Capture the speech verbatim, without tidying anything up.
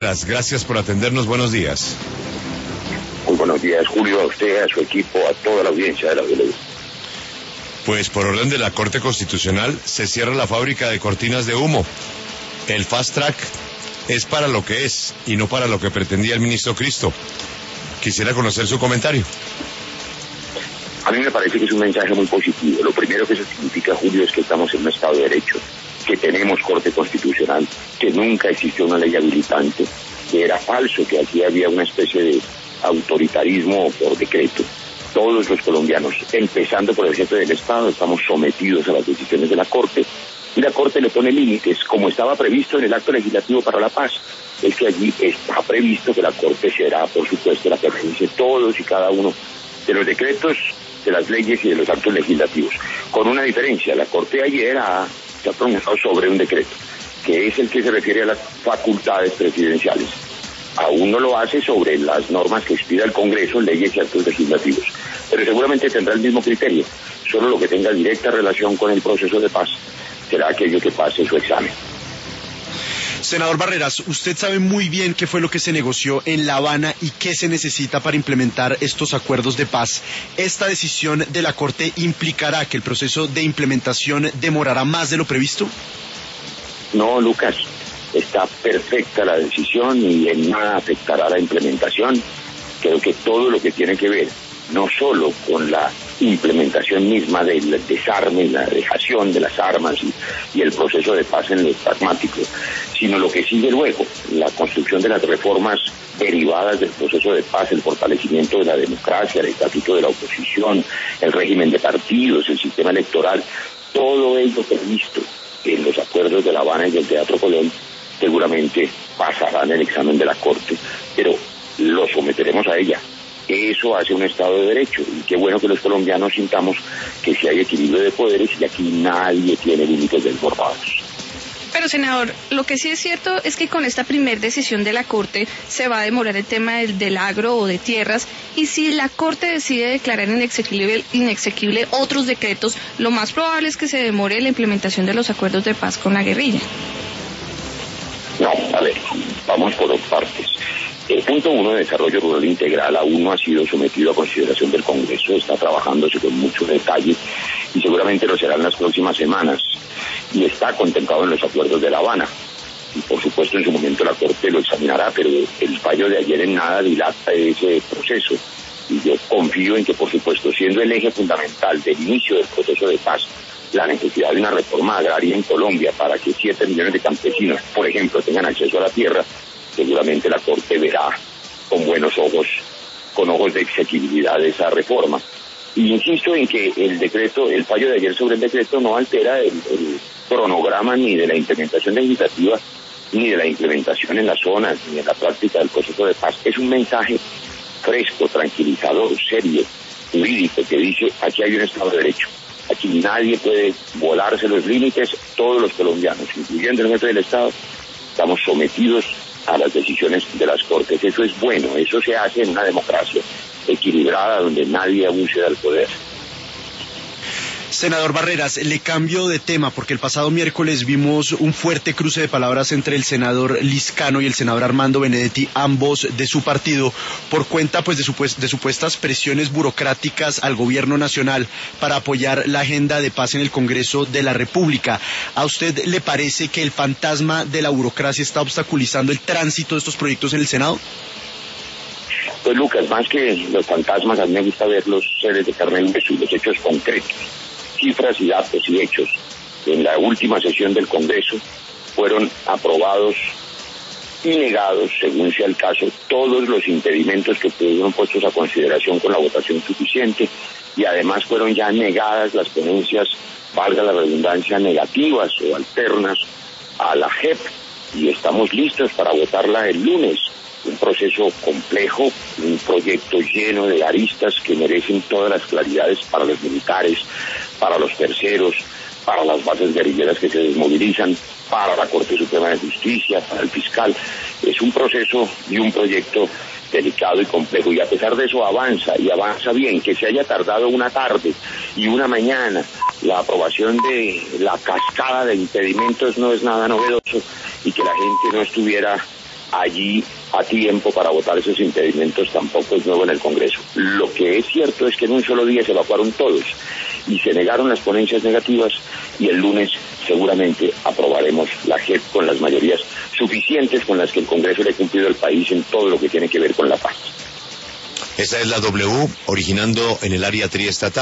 Gracias por atendernos, buenos días. Muy buenos días, Julio, a usted, a su equipo, a toda la audiencia de la W. Pues por orden de la Corte Constitucional se cierra la fábrica de cortinas de humo. El fast track es para lo que es y no para lo que pretendía el ministro Cristo. Quisiera conocer su comentario. A mí me parece que es un mensaje muy positivo. Lo primero que eso significa, Julio, es que estamos en un Estado de Derecho, que tenemos Corte Constitucional, que nunca existió una ley habilitante, que era falso, que aquí había una especie de autoritarismo por decreto. Todos los colombianos, empezando por el jefe del Estado, estamos sometidos a las decisiones de la Corte, y la Corte le pone límites, como estaba previsto en el Acto Legislativo para la Paz. Es que allí está previsto que la Corte será, por supuesto, la que revise todos y cada uno de los decretos, de las leyes y de los actos legislativos. Con una diferencia, la Corte ayer ha, se ha pronunciado sobre un decreto, que es el que se refiere a las facultades presidenciales. Aún no lo hace sobre las normas que expida el Congreso, leyes y actos legislativos, pero seguramente tendrá el mismo criterio. Solo lo que tenga directa relación con el proceso de paz será aquello que pase su examen. Senador Barreras, usted sabe muy bien qué fue lo que se negoció en La Habana y qué se necesita para implementar estos acuerdos de paz. ¿Esta decisión de la Corte implicará que el proceso de implementación demorará más de lo previsto? No, Lucas, está perfecta la decisión y en nada afectará la implementación. Creo que todo lo que tiene que ver no solo con la implementación misma del desarme, la dejación de las armas y, y el proceso de paz en lo pragmático, sino lo que sigue luego, la construcción de las reformas derivadas del proceso de paz, el fortalecimiento de la democracia, el estatuto de la oposición, el régimen de partidos, el sistema electoral, todo ello previsto en los acuerdos de La Habana y del Teatro Colón seguramente pasarán el examen de la Corte, pero lo someteremos a ella. Eso hace un Estado de Derecho, y qué bueno que los colombianos sintamos que si hay equilibrio de poderes y aquí nadie tiene límites desbordados. Pero, senador, lo que sí es cierto es que con esta primer decisión de la Corte se va a demorar el tema del, del agro o de tierras, y si la Corte decide declarar inexequible, inexequible otros decretos, lo más probable es que se demore la implementación de los acuerdos de paz con la guerrilla. No, a ver, vamos por dos partes. El punto uno de desarrollo rural integral aún no ha sido sometido a consideración del Congreso, está trabajándose con mucho detalle y seguramente lo será en las próximas semanas, y está contemplado en los acuerdos de La Habana. Y por supuesto en su momento la Corte lo examinará, pero el fallo de ayer en nada dilata ese proceso. Y yo confío en que, por supuesto, siendo el eje fundamental del inicio del proceso de paz, la necesidad de una reforma agraria en Colombia para que siete millones de campesinos, por ejemplo, tengan acceso a la tierra, seguramente la Corte verá con buenos ojos, con ojos de exequibilidad esa reforma. Y insisto en que el decreto, el fallo de ayer sobre el decreto no altera el, el cronograma ni de la implementación legislativa, ni de la implementación en las zonas, ni en la práctica del proceso de paz. Es un mensaje fresco, tranquilizador, serio, jurídico, que dice: aquí hay un Estado de Derecho. Aquí nadie puede volarse los límites, todos los colombianos, incluyendo el jefe del Estado, estamos sometidos a las decisiones de las Cortes. Eso es bueno, eso se hace en una democracia equilibrada donde nadie abuse del poder. Senador Barreras, le cambio de tema porque el pasado miércoles vimos un fuerte cruce de palabras entre el senador Liscano y el senador Armando Benedetti, ambos de su partido, por cuenta pues de, supuest- de supuestas presiones burocráticas al gobierno nacional para apoyar la agenda de paz en el Congreso de la República. ¿A usted le parece que el fantasma de la burocracia está obstaculizando el tránsito de estos proyectos en el Senado? Pues Lucas, más que los fantasmas, a mí me gusta ver los seres de carne y hueso y los hechos concretos. Cifras y datos y hechos. En la última sesión del Congreso fueron aprobados y negados, según sea el caso, todos los impedimentos que fueron puestos a consideración con la votación suficiente, y además fueron ya negadas las ponencias, valga la redundancia, negativas o alternas a la J E P, y estamos listos para votarla el lunes. Un proceso complejo, un proyecto lleno de aristas que merecen todas las claridades para los militares, para los terceros, para las bases guerrilleras que se desmovilizan, para la Corte Suprema de Justicia, para el fiscal. Es un proceso y un proyecto delicado y complejo, y a pesar de eso avanza, y avanza bien. Que se haya tardado una tarde y una mañana la aprobación de la cascada de impedimentos no es nada novedoso, y que la gente no estuviera allí a tiempo para votar esos impedimentos tampoco es nuevo en el Congreso. Lo que es cierto es que en un solo día se evacuaron todos y se negaron las ponencias negativas, y el lunes seguramente aprobaremos la J E P con las mayorías suficientes con las que el Congreso le ha cumplido al país en todo lo que tiene que ver con la paz. Esa es la W, originando en el área triestatal.